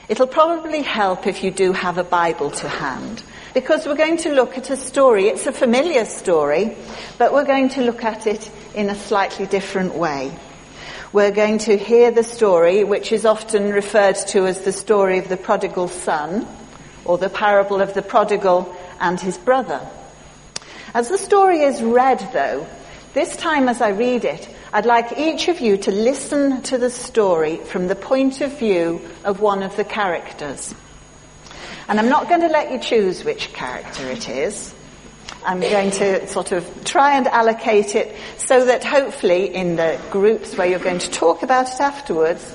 It'll probably help if you do have a Bible to hand, because we're going to look at a story. It's a familiar story, but we're going to look at it in a slightly different way. We're going to hear the story, which is often referred to as the story of the prodigal son, or the parable of the prodigal and his brother. As the story is read, though, this time as I read it, I'd like each of you to listen to the story from the point of view of one of the characters. And I'm not going to let you choose which character it is. I'm going to sort of try and allocate it so that hopefully in the groups where you're going to talk about it afterwards,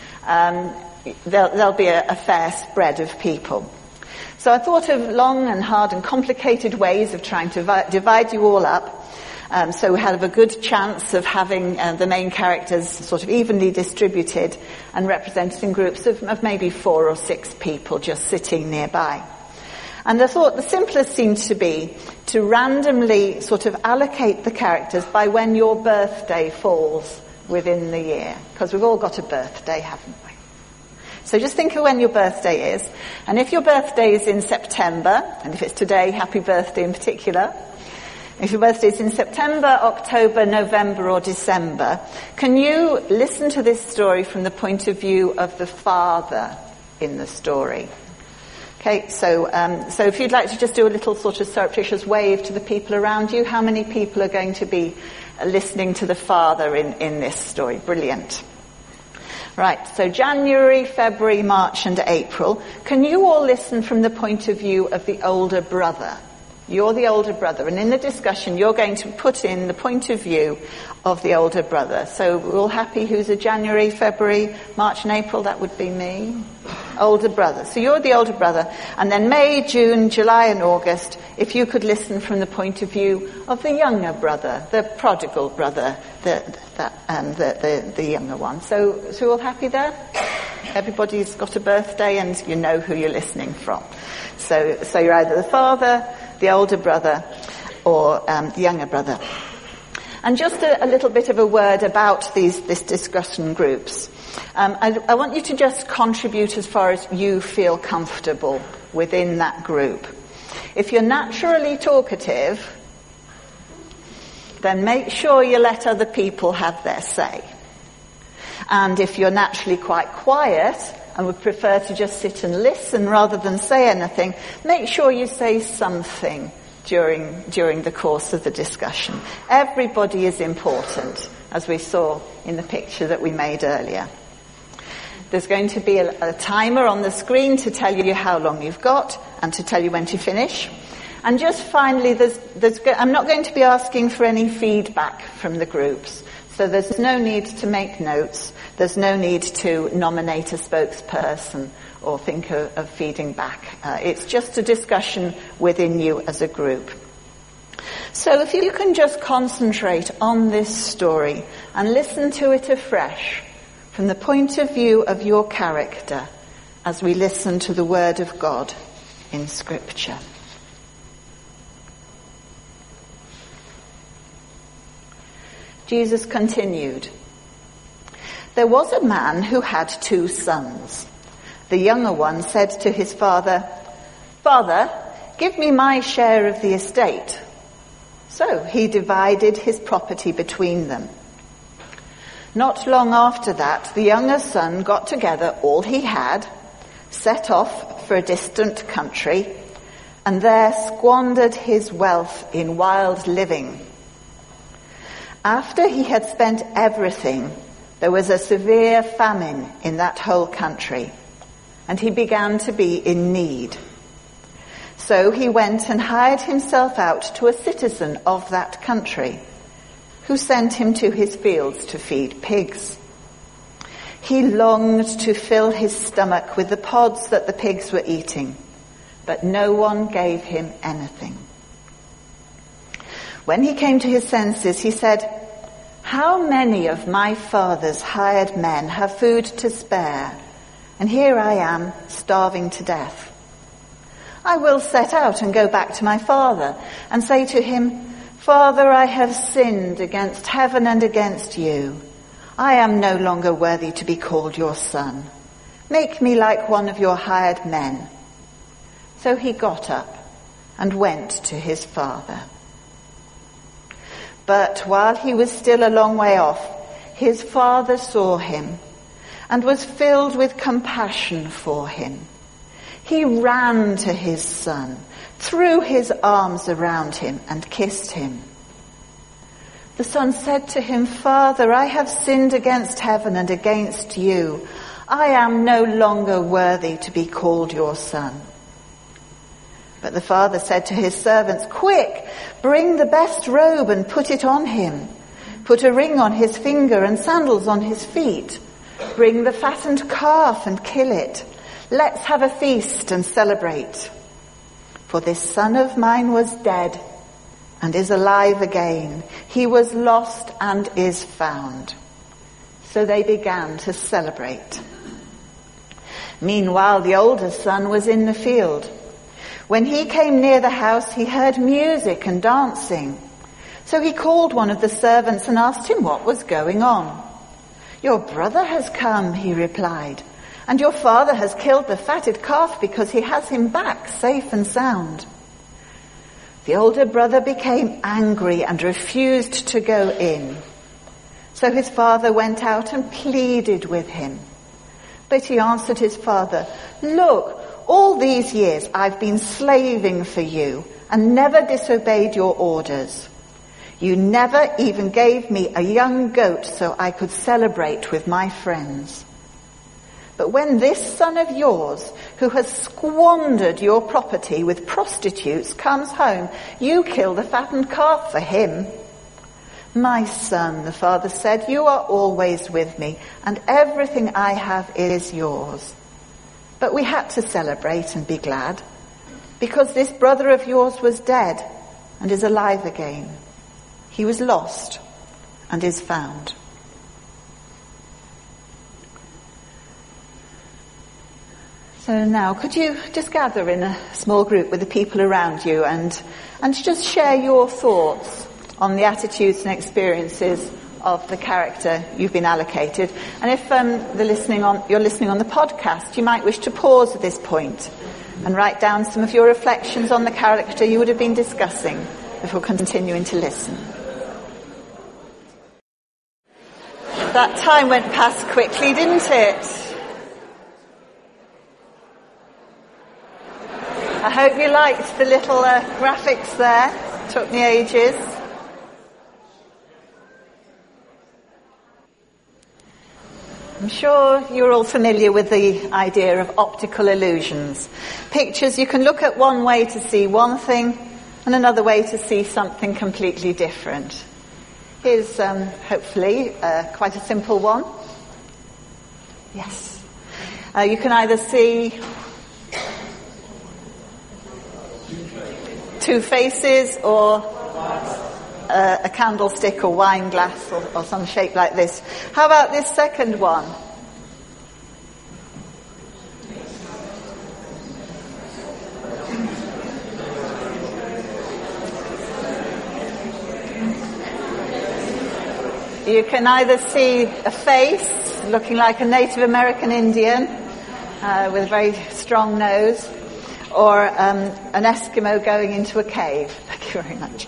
there'll be a fair spread of people. So I thought of long and hard and complicated ways of trying to divide you all up. So we have a good chance of having the main characters sort of evenly distributed and represented in groups of maybe 4 or 6 people just sitting nearby. And I thought the simplest seemed to be to randomly sort of allocate the characters by when your birthday falls within the year. Because we've all got a birthday, haven't we? So just think of when your birthday is. And if your birthday is in September, and if it's today, happy birthday in particular. If your birthday is in September, October, November or December, can you listen to this story from the point of view of the father in the story? Okay, so if you'd like to just do a little sort of surreptitious wave to the people around you, how many people are going to be listening to the father in this story? Brilliant. Right, so January, February, March and April. Can you all listen from the point of view of the older brother? You're the older brother, and in the discussion you're going to put in the point of view of the older brother. So we're all happy who's a January, February, March and April? That would be me. Older brother. So you're the older brother. And then May, June, July and August, if you could listen from the point of view of the younger brother, the prodigal brother, the younger one. So we're all happy there? Everybody's got a birthday and you know who you're listening from. So you're either the father, the older brother, or the younger brother. And just a little bit of a word about this discussion groups. I want you to just contribute as far as you feel comfortable within that group. If you're naturally talkative, then make sure you let other people have their say. And if you're naturally quite quiet and would prefer to just sit and listen rather than say anything, make sure you say something during the course of the discussion. Everybody is important, as we saw in the picture that we made earlier. There's going to be a timer on the screen to tell you how long you've got and to tell you when to finish. And just finally, I'm not going to be asking for any feedback from the groups. So there's no need to make notes. There's no need to nominate a spokesperson or think of feeding back. It's just a discussion within you as a group. So if you can just concentrate on this story and listen to it afresh from the point of view of your character as we listen to the Word of God in Scripture. Jesus continued, "There was a man who had 2 sons. The younger one said to his father, 'Father, give me my share of the estate.' So he divided his property between them. Not long after that, the younger son got together all he had, set off for a distant country, and there squandered his wealth in wild living. After he had spent everything, there was a severe famine in that whole country, and he began to be in need. So he went and hired himself out to a citizen of that country, who sent him to his fields to feed pigs. He longed to fill his stomach with the pods that the pigs were eating, but no one gave him anything. When he came to his senses, he said, 'How many of my father's hired men have food to spare, and here I am starving to death? I will set out and go back to my father and say to him, Father, I have sinned against heaven and against you. I am no longer worthy to be called your son. Make me like one of your hired men." So he got up and went to his father. But while he was still a long way off, his father saw him and was filled with compassion for him. He ran to his son, threw his arms around him and kissed him. The son said to him, "Father, I have sinned against heaven and against you. I am no longer worthy to be called your son." But the father said to his servants, "Quick, bring the best robe and put it on him. Put a ring on his finger and sandals on his feet. Bring the fattened calf and kill it. Let's have a feast and celebrate. For this son of mine was dead and is alive again. He was lost and is found." So they began to celebrate. Meanwhile, the older son was in the field. When he came near the house, he heard music and dancing. So he called one of the servants and asked him what was going on. "Your brother has come," he replied, "and your father has killed the fatted calf because he has him back safe and sound." The older brother became angry and refused to go in. So his father went out and pleaded with him. But he answered his father, "Look, all these years I've been slaving for you and never disobeyed your orders. You never even gave me a young goat so I could celebrate with my friends. But when this son of yours, who has squandered your property with prostitutes, comes home, you kill the fattened calf for him." "My son," the father said, "you are always with me, and everything I have is yours. But we had to celebrate and be glad, because this brother of yours was dead and is alive again. He was lost and is found." So now, could you just gather in a small group with the people around you and just share your thoughts on the attitudes and experiences of the character you've been allocated? And if you're listening on the podcast, you might wish to pause at this point and write down some of your reflections on the character you would have been discussing before continuing to listen. That time went past quickly, didn't it? I hope you liked the little graphics there. Took me ages. I'm sure you're all familiar with the idea of optical illusions. Pictures, you can look at one way to see one thing and another way to see something completely different. Here's hopefully quite a simple one. Yes. You can either see two faces or a candlestick or wine glass or some shape like this. How about this second one? You can either see a face looking like a Native American Indian with a very strong nose, or an Eskimo going into a cave. Thank you very much.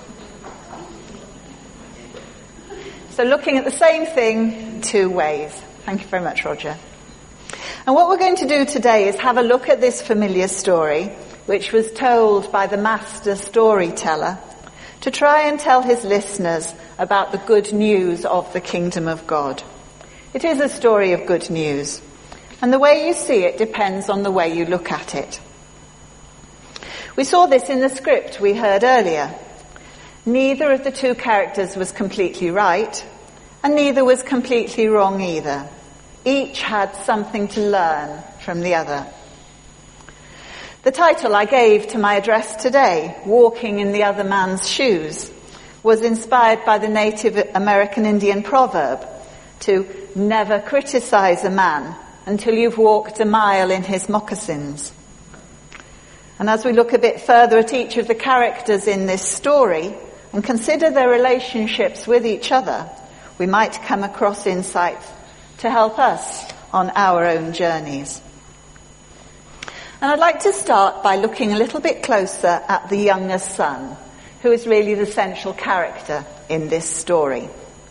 So looking at the same thing two ways. Thank you very much, Roger. And what we're going to do today is have a look at this familiar story, which was told by the master storyteller to try and tell his listeners about the good news of the kingdom of God. It is a story of good news, and the way you see it depends on the way you look at it. We saw this in the script we heard earlier. Neither of the two characters was completely right, and neither was completely wrong either. Each had something to learn from the other. The title I gave to my address today, Walking in the Other Man's Shoes, was inspired by the Native American Indian proverb to never criticize a man until you've walked a mile in his moccasins. And as we look a bit further at each of the characters in this story and consider their relationships with each other, we might come across insights to help us on our own journeys. And I'd like to start by looking a little bit closer at the younger son, who is really the central character in this story.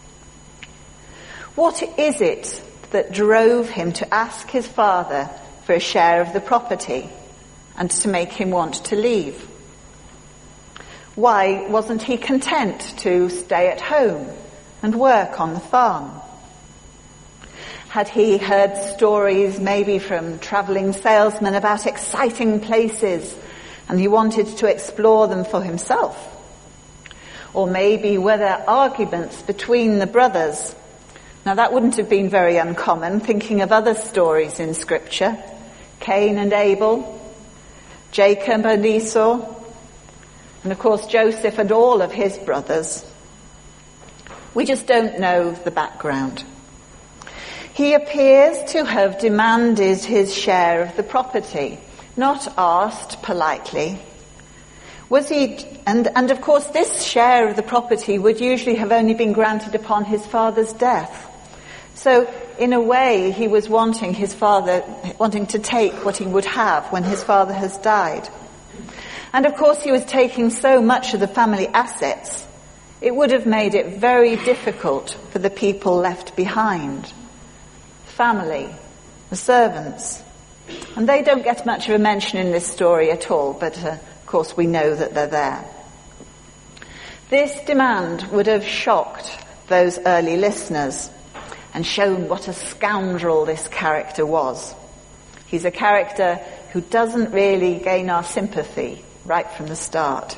What is it that drove him to ask his father for a share of the property and to make him want to leave? Why wasn't he content to stay at home and work on the farm? Had he heard stories maybe from travelling salesmen about exciting places and he wanted to explore them for himself? Or maybe were there arguments between the brothers? Now that wouldn't have been very uncommon, thinking of other stories in Scripture. Cain and Abel, Jacob and Esau, and of course Joseph and all of his brothers. We just don't know the background. He appears to have demanded his share of the property, not asked politely. Was he, and of course this share of the property would usually have only been granted upon his father's death. So in a way he was wanting to take what he would have when his father has died. And of course he was taking so much of the family assets, it would have made it very difficult for the people left behind. Family, the servants. And they don't get much of a mention in this story at all, but of course we know that they're there. This demand would have shocked those early listeners and shown what a scoundrel this character was. He's a character who doesn't really gain our sympathy right from the start.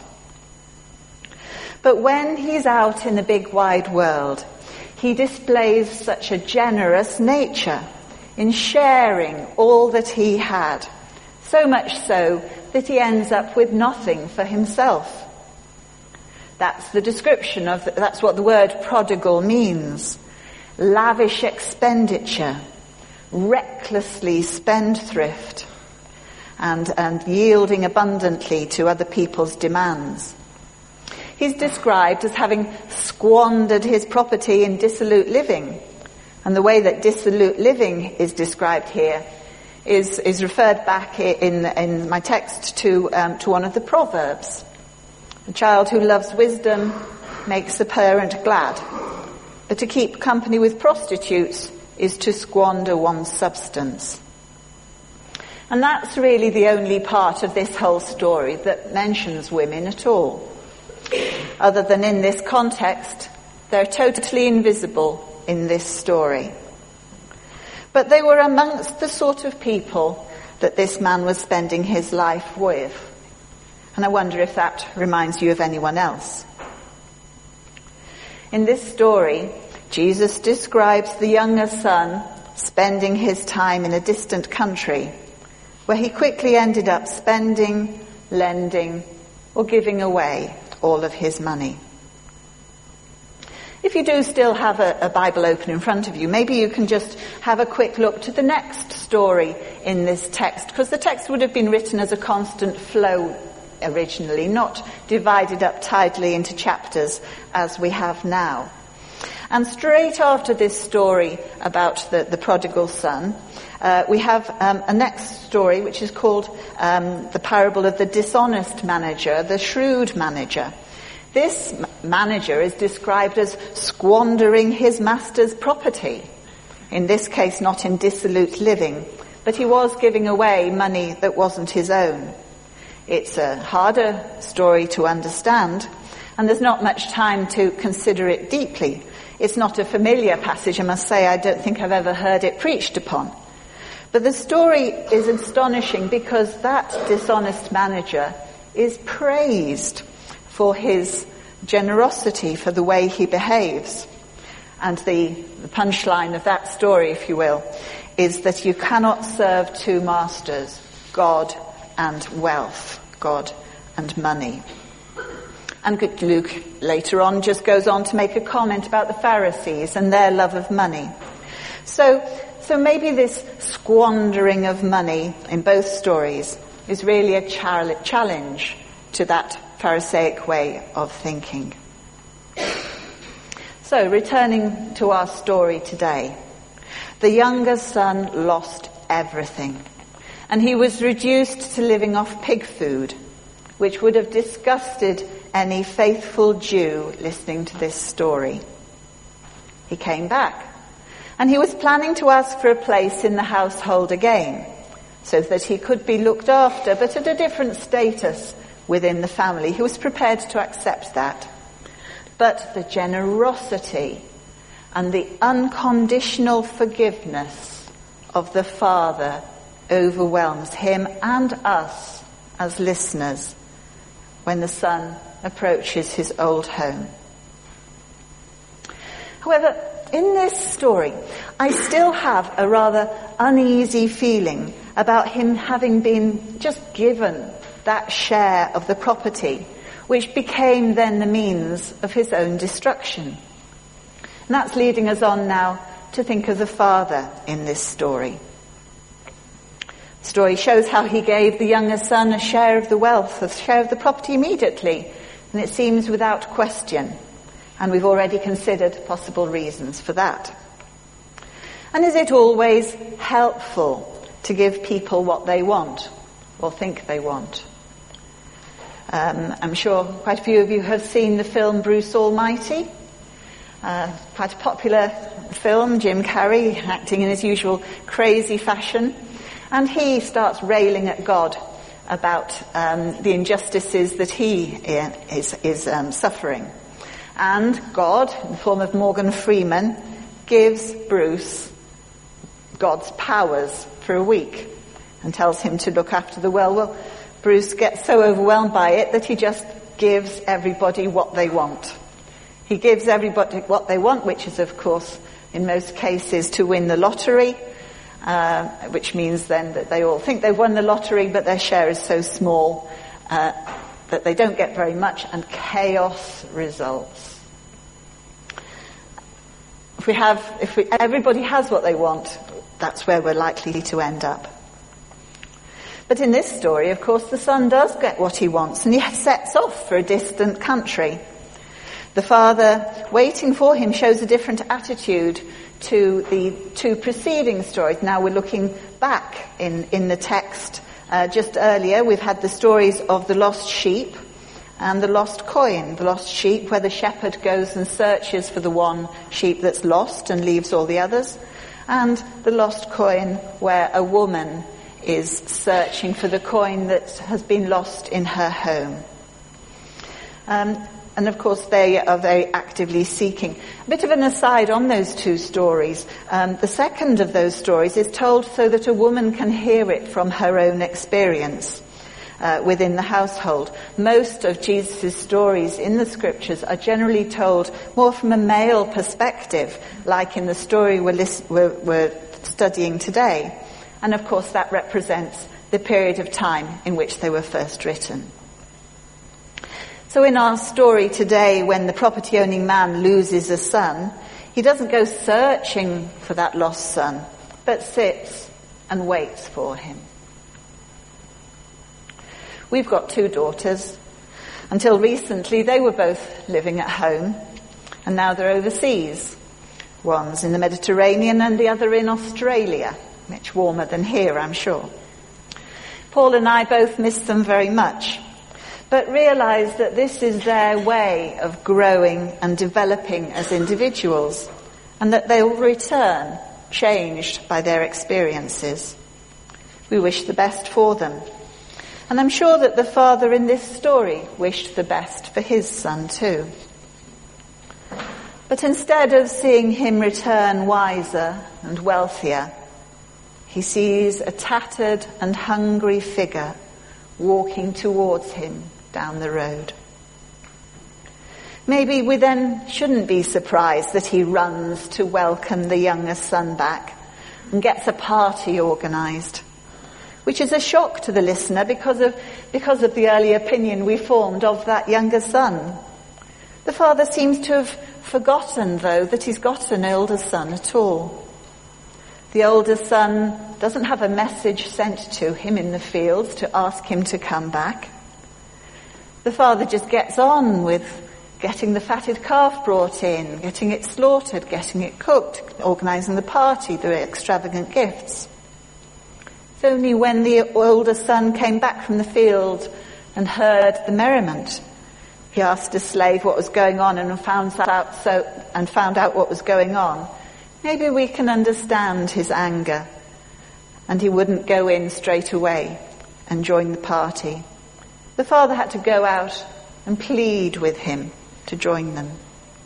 But when he's out in the big wide world, he displays such a generous nature in sharing all that he had, so much so that he ends up with nothing for himself. That's the description of, that's what the word prodigal means. Lavish expenditure, recklessly spendthrift, and yielding abundantly to other people's demands. He's described as having squandered his property in dissolute living. And the way that dissolute living is described here is referred back in my text to one of the Proverbs. The child who loves wisdom makes the parent glad. But to keep company with prostitutes is to squander one's substance. And that's really the only part of this whole story that mentions women at all. Other than in this context, they're totally invisible in this story. But they were amongst the sort of people that this man was spending his life with. And I wonder if that reminds you of anyone else. In this story, Jesus describes the younger son spending his time in a distant country, where he quickly ended up spending, lending, or giving away all of his money. If you do still have a Bible open in front of you, maybe you can just have a quick look to the next story in this text, because the text would have been written as a constant flow originally, not divided up tidily into chapters as we have now. And straight after this story about the prodigal son, we have a next story which is called the parable of the dishonest manager, the shrewd manager. This manager is described as squandering his master's property. In this case, not in dissolute living, but he was giving away money that wasn't his own. It's a harder story to understand, and there's not much time to consider it deeply. It's not a familiar passage, I must say. I don't think I've ever heard it preached upon. But the story is astonishing because that dishonest manager is praised for his generosity, for the way he behaves. And the punchline of that story, if you will, is that you cannot serve two masters, God and wealth, God and money. And Luke later on just goes on to make a comment about the Pharisees and their love of money. So maybe this squandering of money in both stories is really a challenge to that Pharisaic way of thinking. So returning to our story today, the younger son lost everything, and he was reduced to living off pig food, which would have disgusted any faithful Jew listening to this story. He came back, and he was planning to ask for a place in the household again, so that he could be looked after, but at a different status within the family. He was prepared to accept that. But the generosity and the unconditional forgiveness of the Father overwhelms him and us as listeners when the Son approaches his old home. However, in this story, I still have a rather uneasy feeling about him having been just given that share of the property, which became then the means of his own destruction. And that's leading us on now to think of the Father in this story. The story shows how he gave the younger son a share of the wealth, a share of the property immediately, and it seems without question. And we've already considered possible reasons for that. And is it always helpful to give people what they want or think they want? I'm sure quite a few of you have seen the film Bruce Almighty. Quite a popular film, Jim Carrey acting in his usual crazy fashion. And he starts railing at God about the injustices that he is suffering. And God, in the form of Morgan Freeman, gives Bruce God's powers for a week and tells him to look after the well. Well, Bruce gets so overwhelmed by it that he just gives everybody what they want. He gives everybody what they want, which is, of course, in most cases to win the lottery, which means then that they all think they've won the lottery, but their share is so small that they don't get very much, and chaos results. If everybody has what they want, that's where we're likely to end up. But in this story, of course, the son does get what he wants, and he sets off for a distant country. The father, waiting for him, shows a different attitude to the two preceding stories. Now we're looking back in the text. Just earlier, we've had the stories of the lost sheep and the lost coin. The lost sheep, where the shepherd goes and searches for the one sheep that's lost and leaves all the others. And the lost coin, where a woman is searching for the coin that has been lost in her home. And of course they are very actively seeking. A bit of an aside on those two stories. The second of those stories is told so that a woman can hear it from her own experience within the household. Most of Jesus' stories in the scriptures are generally told more from a male perspective, like in the story we're studying today. And of course that represents the period of time in which they were first written. So in our story today, when the property-owning man loses a son, he doesn't go searching for that lost son, but sits and waits for him. We've got two daughters. Until recently, they were both living at home, and now they're overseas. One's in the Mediterranean and the other in Australia. Much warmer than here, I'm sure. Paul and I both miss them very much, but realize that this is their way of growing and developing as individuals, and that they will return changed by their experiences. We wish the best for them. And I'm sure that the father in this story wished the best for his son too. But instead of seeing him return wiser and wealthier, he sees a tattered and hungry figure walking towards him down the road. Maybe we then shouldn't be surprised that he runs to welcome the younger son back and gets a party organised, which is a shock to the listener because of the early opinion we formed of that younger son. The father seems to have forgotten, though, that he's got an older son at all. The older son doesn't have a message sent to him in the fields to ask him to come back. The father just gets on with getting the fatted calf brought in, getting it slaughtered, getting it cooked, organising the party, the extravagant gifts. It's only when the older son came back from the field and heard the merriment, he asked a slave what was going on and found out what was going on. Maybe we can understand his anger, and he wouldn't go in straight away and join the party. The father had to go out and plead with him to join them.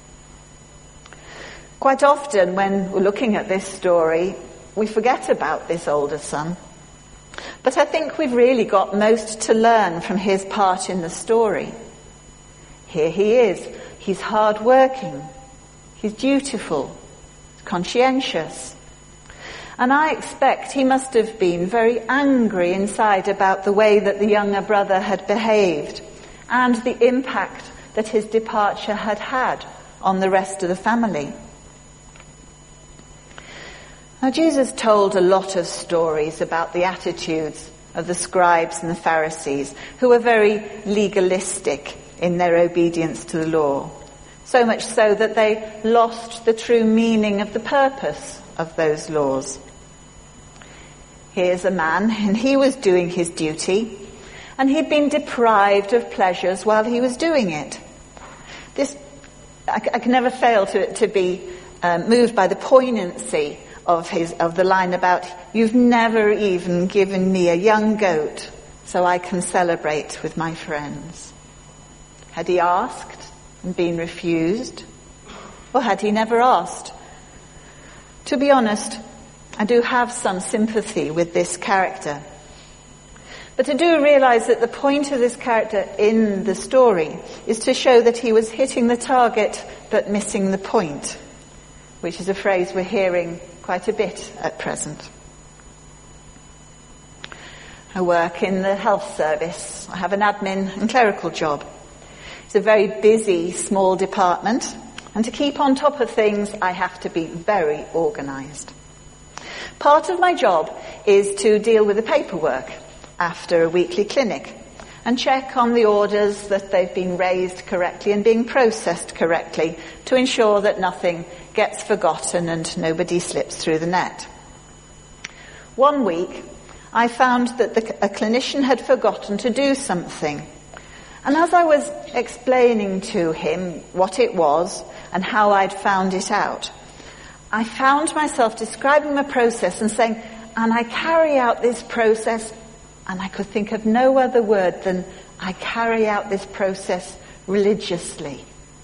Quite often when we're looking at this story, we forget about this older son. But I think we've really got most to learn from his part in the story. Here he is. He's hard-working. He's dutiful, conscientious. And I expect he must have been very angry inside about the way that the younger brother had behaved and the impact that his departure had had on the rest of the family. Now, Jesus told a lot of stories about the attitudes of the scribes and the Pharisees, who were very legalistic in their obedience to the law. So much so that they lost the true meaning of the purpose of those laws. Here's a man, and he was doing his duty, and he'd been deprived of pleasures while he was doing it. I can never fail to be moved by the poignancy of the line about, "You've never even given me a young goat so I can celebrate with my friends." Had he asked and been refused? Or had he never asked? To be honest, I do have some sympathy with this character. But I do realise that the point of this character in the story is to show that he was hitting the target but missing the point, which is a phrase we're hearing quite a bit at present. I work in the health service. I have an admin and clerical job. It's a very busy, small department, and to keep on top of things, I have to be very organised. Part of my job is to deal with the paperwork after a weekly clinic and check on the orders that they've been raised correctly and being processed correctly to ensure that nothing gets forgotten and nobody slips through the net. One week, I found that a clinician had forgotten to do something. And as I was explaining to him what it was and how I'd found it out, I found myself describing the process and saying, "And I carry out this process," and I could think of no other word than, "I carry out this process religiously."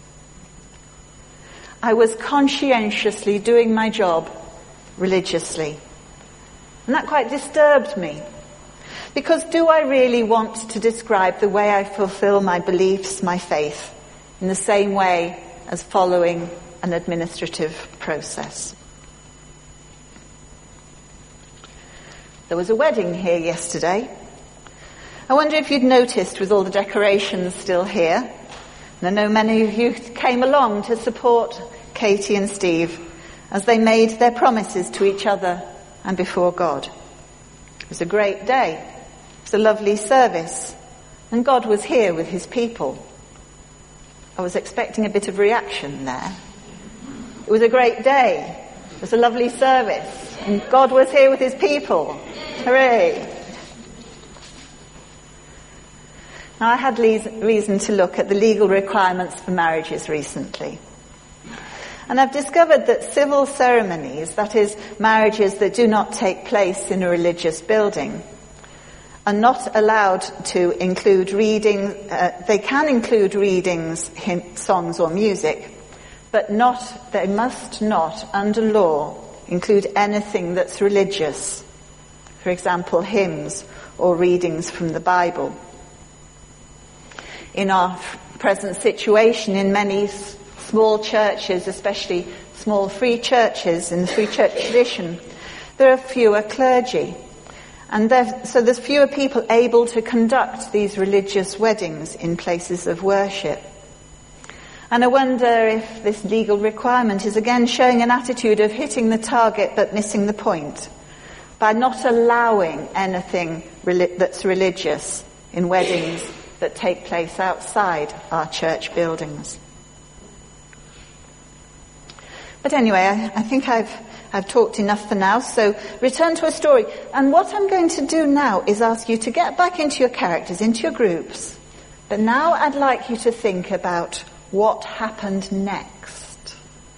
I was conscientiously doing my job religiously. And that quite disturbed me. Because do I really want to describe the way I fulfill my beliefs, my faith, in the same way as following an administrative process? There was a wedding here yesterday. I wonder if you'd noticed with all the decorations still here. And I know many of you came along to support Katie and Steve as they made their promises to each other and before God. It was a great day. It was a lovely service. And God was here with his people. I was expecting a bit of reaction there. It was a great day. It was a lovely service. And God was here with his people. Hooray! Now, I had reason to look at the legal requirements for marriages recently. And I've discovered that civil ceremonies, that is, marriages that do not take place in a religious building, are not allowed to include reading. They can include readings, songs or music, but they must not, under law, include anything that's religious. For example, hymns or readings from the Bible. In our present situation, in many small churches, especially small free churches in the free church tradition, there are fewer clergy. And so there's fewer people able to conduct these religious weddings in places of worship. And I wonder if this legal requirement is again showing an attitude of hitting the target but missing the point, by not allowing anything that's religious in weddings that take place outside our church buildings. But anyway, I think I've talked enough for now, so return to a story. And what I'm going to do now is ask you to get back into your characters, into your groups. But now I'd like you to think about what happened next.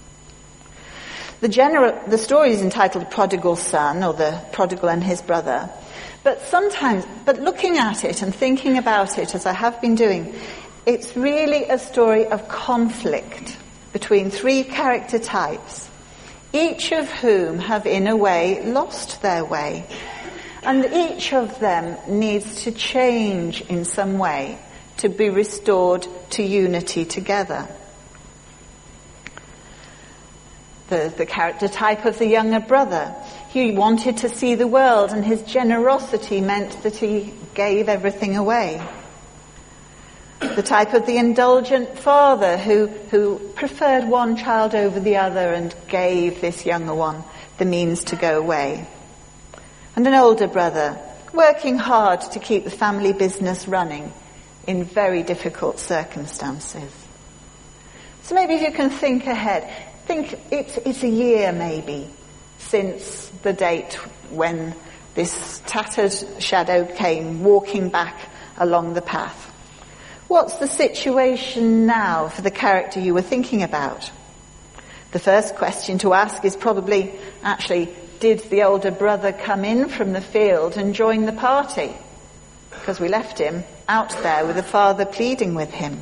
The story is entitled Prodigal Son, or the prodigal and his brother. But looking at it and thinking about it, as I have been doing, it's really a story of conflict between three character types, each of whom have in a way lost their way. And each of them needs to change in some way to be restored to unity together. The character type of the younger brother. He wanted to see the world, and his generosity meant that he gave everything away. The type of the indulgent father who preferred one child over the other and gave this younger one the means to go away. And an older brother, working hard to keep the family business running in very difficult circumstances. So maybe if you can think ahead, think it's a year maybe since the date when this tattered shadow came walking back along the path. What's the situation now for the character you were thinking about? The first question to ask is probably, actually, did the older brother come in from the field and join the party? Because we left him out there with the father pleading with him.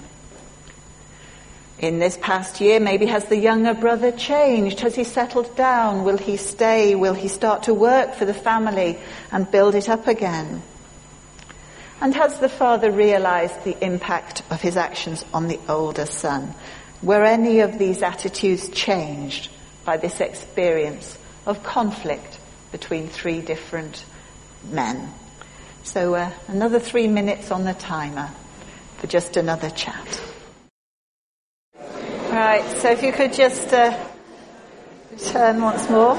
In this past year, maybe has the younger brother changed? Has he settled down? Will he stay? Will he start to work for the family and build it up again? And has the father realized the impact of his actions on the older son? Were any of these attitudes changed by this experience of conflict between three different men? So another 3 minutes on the timer for just another chat. All right, so if you could just return once more.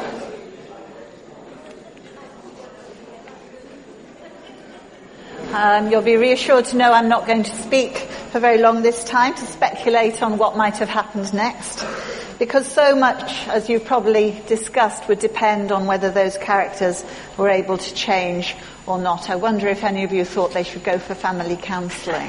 You'll be reassured to know I'm not going to speak for very long this time to speculate on what might have happened next, because so much, as you probably discussed, would depend on whether those characters were able to change or not. I wonder if any of you thought they should go for family counselling.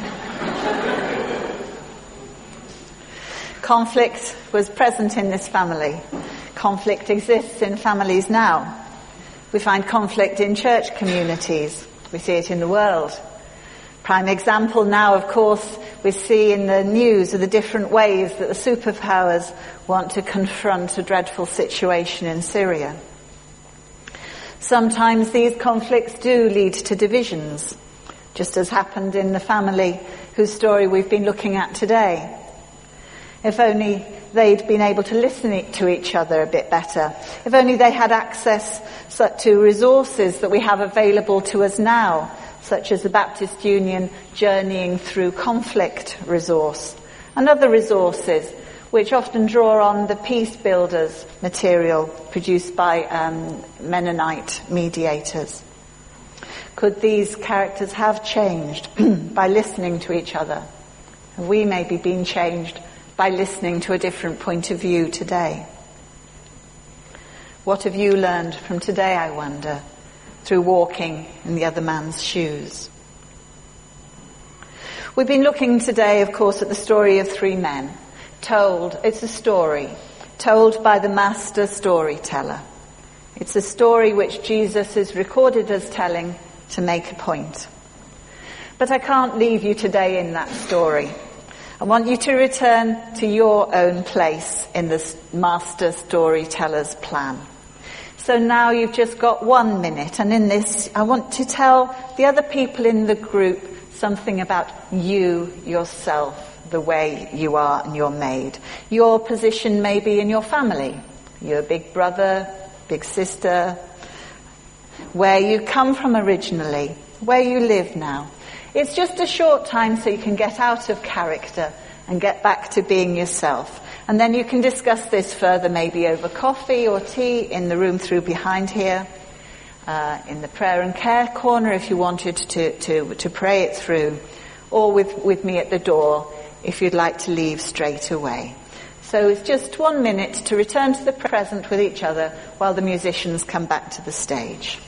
Conflict was present in this family. Conflict exists in families now. We find conflict in church communities. We see it in the world. Prime example now, of course, we see in the news of the different ways that the superpowers want to confront a dreadful situation in Syria. Sometimes these conflicts do lead to divisions, just as happened in the family whose story we've been looking at today. If only they'd been able to listen to each other a bit better. If only they had access to resources that we have available to us now, such as the Baptist Union Journeying Through Conflict resource, and other resources which often draw on the Peace Builders material produced by Mennonite mediators. Could these characters have changed by listening to each other? Have we maybe been changed by listening to a different point of view today? What have you learned from today, I wonder, through walking in the other man's shoes? We've been looking today, of course, at the story of three men. It's a story told by the master storyteller. It's a story which Jesus is recorded as telling to make a point. But I can't leave you today in that story. I want you to return to your own place in the master storyteller's plan. So now you've just got 1 minute, and in this I want to tell the other people in the group something about you yourself, the way you are and you're made. Your position maybe in your family, your big brother, big sister, where you come from originally, where you live now. It's just a short time so you can get out of character and get back to being yourself. And then you can discuss this further, maybe over coffee or tea in the room through behind here, in the prayer and care corner if you wanted to pray it through, or with me at the door if you'd like to leave straight away. So it's just 1 minute to return to the present with each other while the musicians come back to the stage.